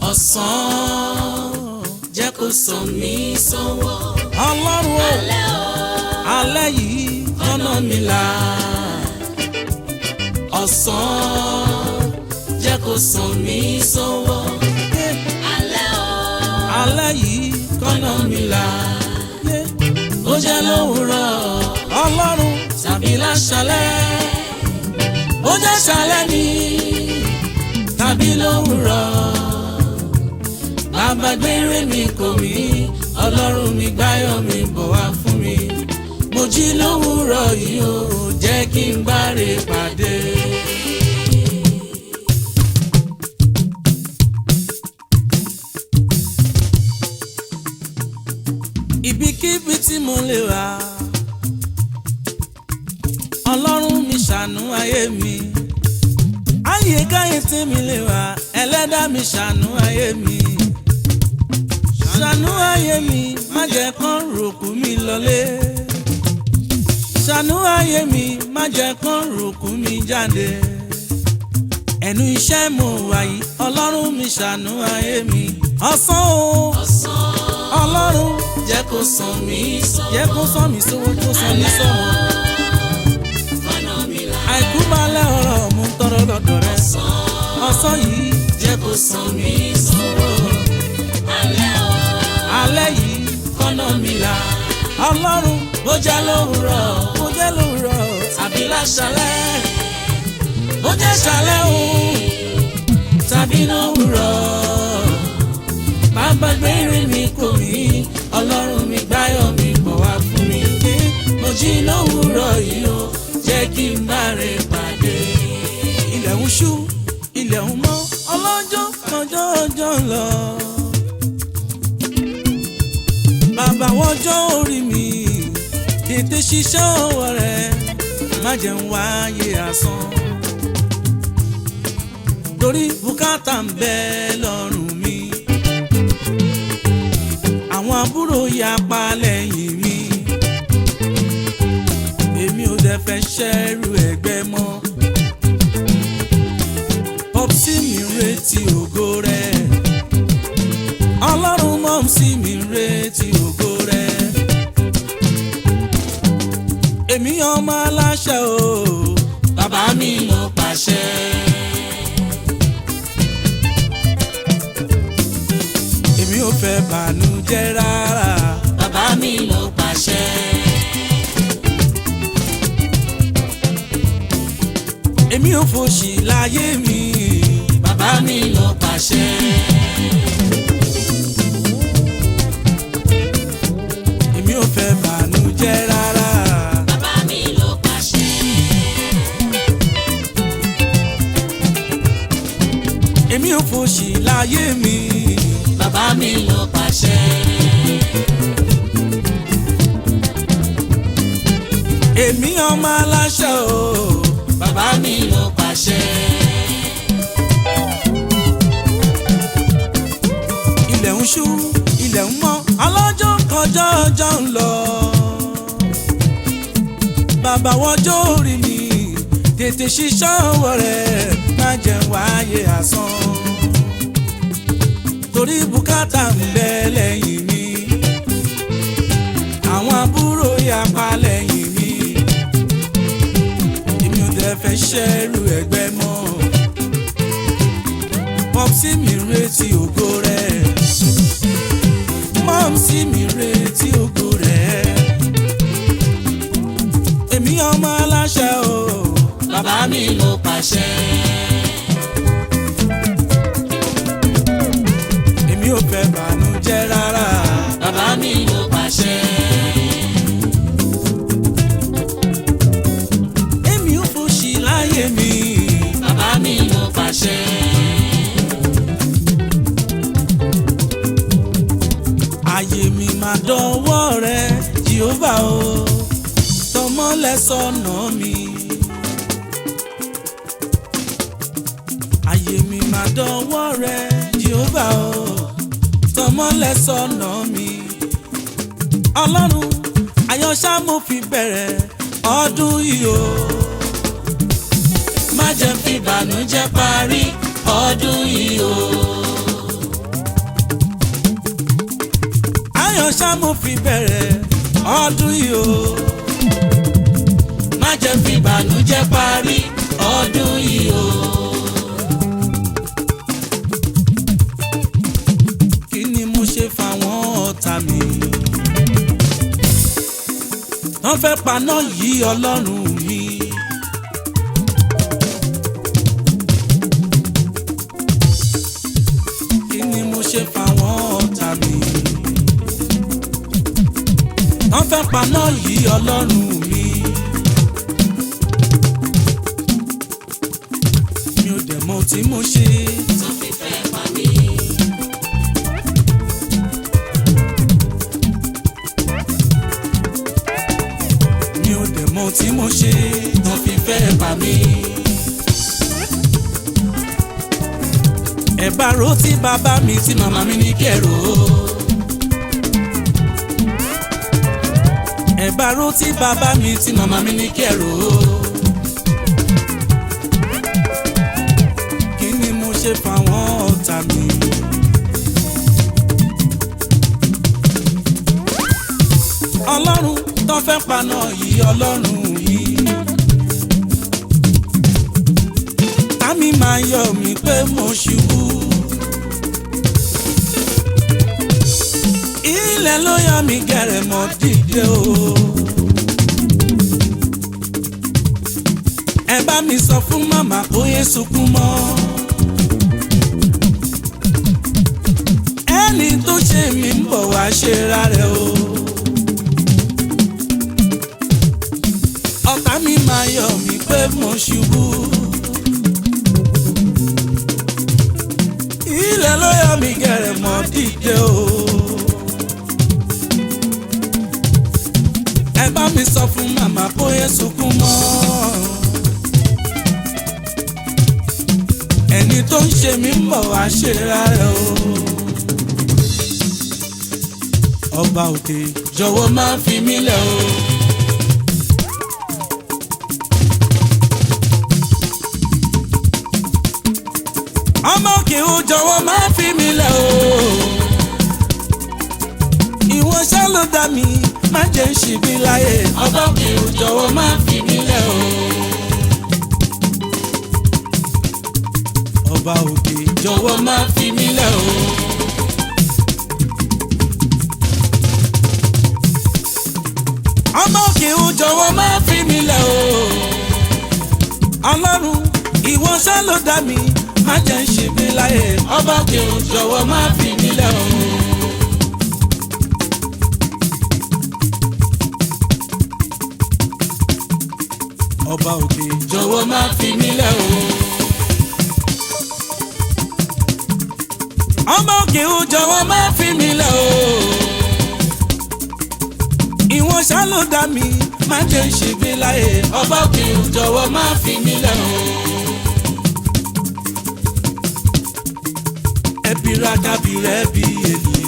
ọ̀sán jẹ́ kó sàn mí sọ́wọ́. Ọlọ́run o alẹ́ yìí ọ̀nà mi là. ọ̀sán jẹ́ kó sàn mí sọ́wọ́. alẹ́ yìí kọ́nà mi là. ó jẹ́ lówùúrọ̀ Ọlọ́run tàbí láṣálẹ́. ó jẹ́ ṣálẹ́ ni tàbí lówùúrọ̀. bàbá gbére mi kò mí, Ọlọ́run mi gbáyọ̀ mi bọ̀ wá fún mi. mo jí lówùúrọ̀ yìí ó jẹ́ kí n báre pàdé. ibikíbi tí mo lè wà, Ọlọ́run mi ṣàánú ayé mi. Àyíkáyé tí mi lè wà, Ẹlẹ́dàá mi ṣàánú ayé mi. Ṣàánú ayé mi, má jẹ́ kán ròkú mi lọlé. Ṣàánú ayé mi, má jẹ́ kán ròkú mi jáde. Ẹnu iṣẹ́ mo wà yìí, Ọlọ́run mi ṣàánú ayé mi. Ọ̀sán o, Ọlọ́run jẹ́ kó sàn mí sọ́wọ́. jẹ́ kó sàn mí sówó, kó sàn mí sọ́wọ́. Àìkú balẹ̀ ọ̀rọ̀ mú tọrọ lọ́dọ̀ rẹ. Ọ̀sán yìí jẹ́ kó sàn mí sọ́wọ́. alẹ́ yìí kọ́nà mi là. Ọlọ́run bó jẹ́ lówùúrọ̀ mo jẹ́ lówùúrọ̀ tàbí láṣálẹ́. bó jẹ́ ṣálẹ́ o tàbí lówùúrọ̀. bàbá gbére mi kò mí, Ọlọ́run mi gbáyọ̀ mi bọ̀ wá fún mi. mo jí lówùúrọ̀ yìí ó jẹ́ kí n báre pàdé. ilẹ̀ ń ṣú ilẹ̀ ń mọ́ ọlọ́jọ́ ọjọ́ ọjọ́ ń lọ. Bàbá wọjọ́ orí mi tètè ṣiṣẹ́ ọwọ́ rẹ̀, má jẹ́ ń wáyé asán. Torí bùkátà ń bẹ lọ́rùn mi, àwọn àbúrò yapa lẹ́yìn mi. Èmi ò dẹ̀ fẹ́ ṣẹ́rù ẹgbẹ́ mọ́. Popsi mi ń retí ògo rẹ̀, Ọlọ́run mọ́msí mi ń retí ògo rẹ̀. Èmi ọmọ aláṣẹ o, bàbá mi ló pàṣẹ. èmi ò fẹ́ bànújẹ́ rárá. bàbá mi ló pàṣẹ. Èmi ò fòṣì láyé mi. bàbá mi ló pàṣẹ. Èmi ò fẹ́ bànújẹ́ rárá. bàbá mi ló pàṣẹ. Èmi ò fòṣì láyé mi. bàbá mi ló pàṣẹ. Èmi ọmọ aláṣẹ o, bàbá mi ló pàṣẹ. ilẹ̀ ń ṣú ilẹ̀ ń mọ́ ọlọ́jọ́ kọjọ́ ọjọ́ ń lọ. Bàbá wọjọ́ orí mi tètè ṣiṣẹ́ ọwọ́ rẹ̀, má jẹ́ wáyé asán. Torí bùkátà ń bẹ lẹ́yìn mi, àwọn àbúrò yapa lẹ́yìn mi. Èmi ò dẹ̀ fẹ́ ṣẹ́rù ẹgbẹ́ mọ́. Popsi mi ń retí ògo rẹ̀, mọ́msí mi ń retí ògo rẹ̀. Èmi ọmọ aláṣẹ o, bàbá mi ló pàṣẹ. èmi ò fẹ́ bànújẹ́ rárá. bàbá mi ló pàṣẹ. Èmi ò fòṣì láyé mi. bàbá mi ló pàṣẹ. Ayé mi máa dọwọ́ rẹ Jèhófà o, tọmọ́lẹ̀ sọ́nà mi. Ayé mi máa dọwọ́ rẹ Jèhófà o, tọmọ́lẹ̀ sọ́nà mi. Ọlọ́run àyànṣá mo fi bẹ̀rẹ̀ ọdún yìí o. má jẹ́ fi ìbànújẹ́ parí ọdún yìí o. ayọ̀ ṣá mo fi bẹ̀rẹ̀ ọdún yìí o. má jẹ́ fi ìbànújẹ́ parí ọdún yìí o. kí ni mo ṣe fáwọn ọ̀tá mi? wọ́n fẹ́ paná yí ọlọ́run mi. kí ni mo ṣe fáwọn ọ̀tá mi? wọ́n fẹ́ paná yí ọlọ́run mi. mi ò dẹ̀ mọ̀ tí mo ṣe. tó fi fẹ́ pa mí. mi ò dẹ̀ mọ̀ tí mo ṣe. tó fi fẹ́ pa mí. ẹ bá ro tí bàbá mi tí màmá mi ní kẹrò. ẹ bá ro tí bàbá mi tí màmá mi ní kẹrò. kí ni mo ṣe fáwọn ọ̀tá mi? ọlọ́run tó fẹ́ paná yìí ọlọ́run yìí. àmì máa yọ̀ mí pé mo ṣubú. ilẹ̀ ló yọ mí gẹ̀rẹ̀ mọ́ dìde o. ẹ bá mi sọ fún màmá kó yé sunkún mọ́. ẹni tó ṣe mí ń bọ̀ wá ṣe rárẹ̀ o. ọ̀tá mi máa yọ̀ mí pé mo ṣubú. ilẹ̀ ló yọ mí gẹ̀rẹ̀ mọ́ dìde o. ẹ bá mi sọ fún màmá kó yé sunkún mọ́. ẹni tó ń ṣe mí ń bọ̀ wá ṣe rárẹ̀ o. ọba òkè jọ̀wọ́ má fi mí lẹ̀ o. ọmọ òkè o jọ̀wọ́ má fi mí lẹ̀ o. ìwọ ṣá ló dá mi má jẹ́ ń ṣìbí láyé. ọba òkè o jọ̀wọ́ má fi mí lẹ̀ o. ọba òkè jọ̀wọ́ má fi mí lẹ̀ o. ọmọ òkè o jọ̀wọ́ má fi mí lẹ̀ o. ọlọ́run ìwọ ṣá ló dá mi má jẹ́ ń ṣìbí láyé. ọba òkè o jọ̀wọ́ má fi mí lẹ̀ o. ọba òkè jọ̀wọ́ má fi mí lẹ̀ o. ọmọ òkè o jọ̀wọ́ má fi mí lẹ̀ o. ìwọ ṣá ló dá mi má jẹ́ ń ṣìbí láyé. ọba òkè o jọ̀wọ́ má fi mí lẹ̀ o. ẹbí rákàbí rẹ bí èlì.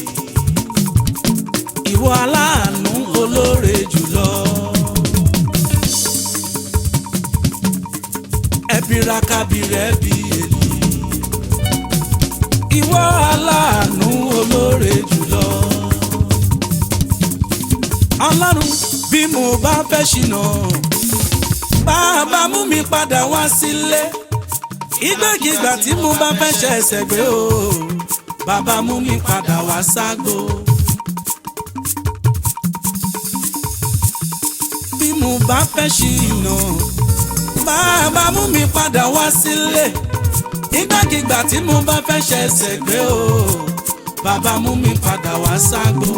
ìwọ aláàánú olóore jùlọ. ẹbí rákàbí rẹ bí èlì. ìwọ aláàánú olóore jùlọ. ọlọ́run bí mo bá fẹ́ ṣìnà bàbá mú mi padà wá sílé. ìgbàkigbà tí mo bá fẹ́ ṣe ẹ̀ṣẹ̀ gbé o bàbá mú mi padà wá ságbo. bí mo bá fẹ́ ṣìnà bàbá mú mi padà wá sílé. ìgbàkigbà tí mo bá fẹ́ ṣe ẹ̀ṣẹ̀ gbé o bàbá mú mi padà wá ságbo.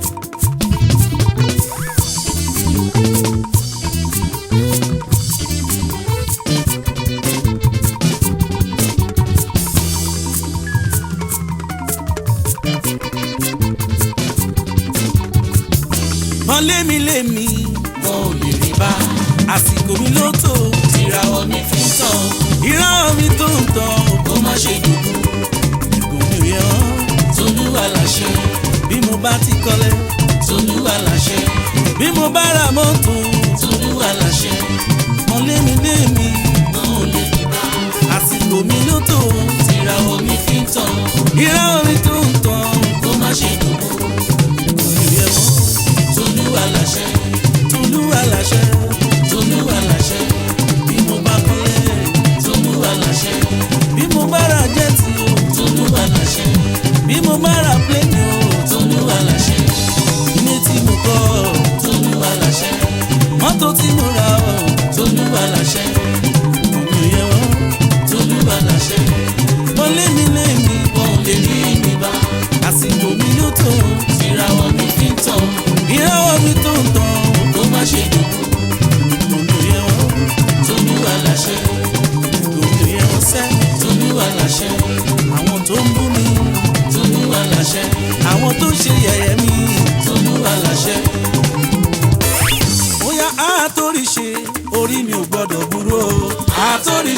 wọ́n lémi wọn ò lè rí bá. àsìkò mi ló tó. tìràwọ̀ mi fi ń tàn. ìràwọ̀ mi tó ń tàn. kó má ṣe dùnkù. ìgò mi ò yẹ ọ́. tolúwa láṣẹ. bí mo bá ti kọ́lé. tolúwa láṣẹ. bí mo bá ra mọ́tò. tolúwa láṣẹ. wọ́n lémi wọn ò lè rí bá. àsìkò mi ló tó. tìràwọ̀ mi fi ń tàn. ìràwọ̀ mi tó ń tàn. kó má ṣe dùnkù.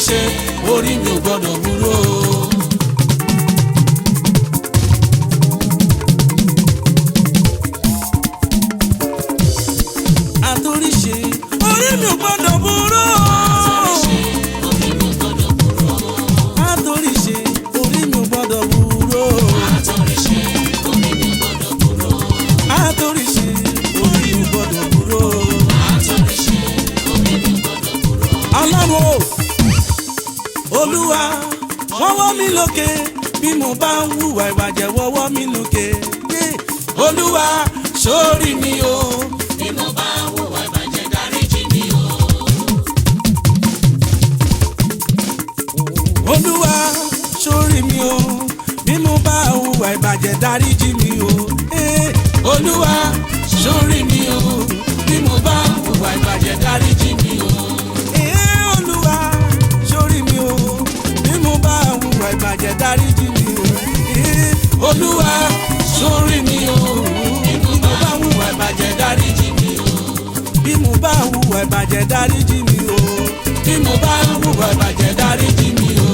àtòríṣe orí mi ò gbọ́dọ̀ burú o. àtòríṣe orí mi ò gbọ́dọ̀ burú o. àtòríṣe orí mi ò gbọ́dọ̀ burú o. àtòríṣe orí mi ò gbọ́dọ̀ burú o. Ọlọ́run o Olúwa wọ́wọ́ mi lókè bí mo bá ń hùwà ìbàjẹ́ wọ́wọ́ mi lókè. Olúwa sórí mi o bí mo bá ń hùwà ìbàjẹ́ dáríjì mi o. Olúwa sórí mi o bí mo bá ń hùwà ìbàjẹ́ dáríjì mi o. Olúwa sórí mi o bí mo bá ń hùwà ìbàjẹ́ dáríjì mi o. Olúwa sórí mi o bí mo bá hùwà ìbàjẹ́ dáríjì mi o. Olúwa sórí mi o bí mo bá hùwà ìbàjẹ́ dáríjì mi o. bí mo bá hùwà ìbàjẹ́ dáríjì mi o. bí mo bá hùwà ìbàjẹ́ dáríjì mi o.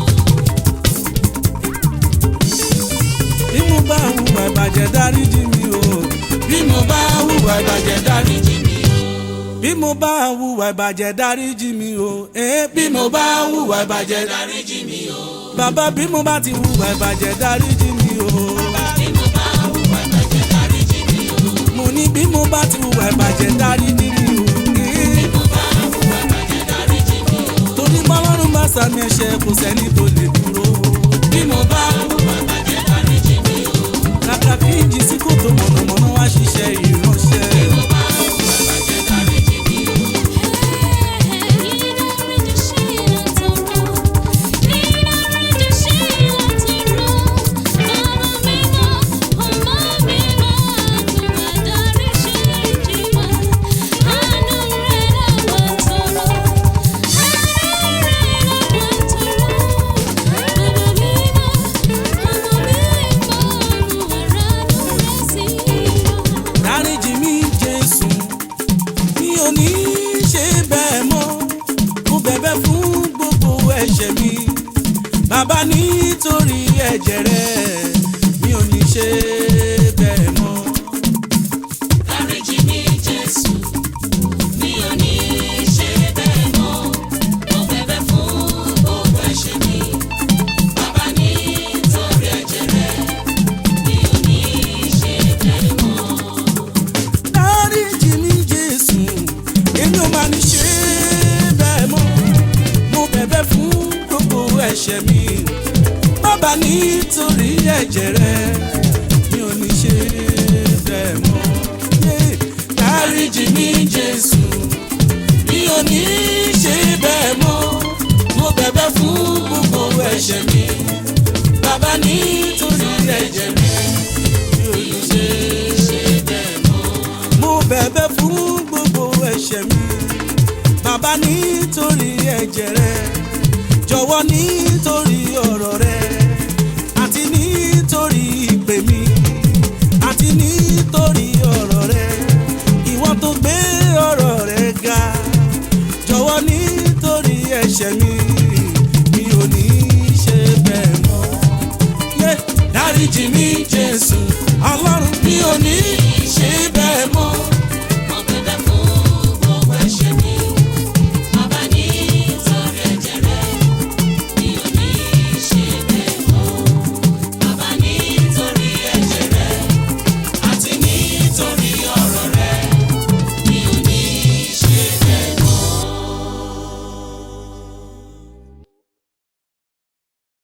bí mo bá hùwà ìbàjẹ́ dáríjì mi o. bí mo bá hùwà ìbàjẹ́ dáríjì mi o. bí mo bá hùwà ìbàjẹ́ dáríjì mi o. bí mo bá hùwà ìbàjẹ́ dáríjì mi o. Bàbá bí mo bá ti hùwà ìbàjẹ́ dáríjì mi o. bí mo bá hùwà ìbàjẹ́ dáríjì mi o. Mo ní bí mo bá ti hùwà ìbàjẹ́ dáríjì mi o. bí mo bá hùwà ìbàjẹ́ dáríjì mi o. Torí bọ́lọ́run bá sàmì ẹ̀ṣẹ̀ kò sẹ́ni tó lè dúró. bí mo bá hùwà ìbàjẹ́ dáríjì mi o. Kàkà kí n jí sí kòtò mọ̀nàmọ́ná wá ṣiṣẹ́ ìránṣẹ́. bí mo bá hùwà ìbàjẹ́ dáríjì mi o. Dáríjì mi Jésù, mi ò ní ṣe bẹ́ẹ̀ mọ́. Mo bẹ̀bẹ̀ fún gbogbo ẹ̀ṣẹ̀ mi. Bàbá nítorí ẹ̀jẹ̀ rẹ̀, mi ò ní ṣe bẹ́ẹ̀ mọ́. Dáríjì mi Jésù, mi ò ní ṣe bẹ́ẹ̀ mọ́. Mo bẹ̀bẹ̀ fún gbogbo ẹ̀ṣẹ̀ mi. Bàbá nítorí ẹ̀jẹ̀ rẹ̀, mi ò ní ṣe bẹ́ẹ̀ mọ́. Dáríjì mi Jésù, èmi ò máa ní ṣe bẹ́ẹ̀ mọ́. Mo bẹ̀bẹ̀ fún gbogbo ẹ̀ṣẹ̀ mi. Bàbá nítorí ẹ̀jẹ̀ rẹ̀, mi ò ní ṣe bẹ́ẹ̀ mọ́. Dáríjì mi Jésù, mi ò ní ṣe bẹ́ẹ̀ mọ́. Mo bẹ̀bẹ̀ fún gbogbo ẹ̀ṣẹ̀ mi. Bàbá nítorí ẹ̀jẹ̀ rẹ̀, mi ò ní ṣe bẹ́ẹ̀ mọ́. Mo bẹ̀bẹ̀ fún gbogbo ẹ̀ṣẹ̀ mi. Bàbá nítorí ẹ̀jẹ̀ rẹ̀, jọ̀wọ́ nítorí ọ̀rọ̀ rẹ̀, àti nítorí ìpè mi, àti nítorí ọ̀rọ̀ rẹ̀, ìwọ tó gbé ọ̀rọ̀ rẹ̀ ga. Jọ̀wọ́ nítorí ẹ̀ṣẹ̀ mi, mi ò ní ṣe bẹ́ẹ̀ mọ́. Dáríjì mi Jésù, Ọlọ́run mi ò ní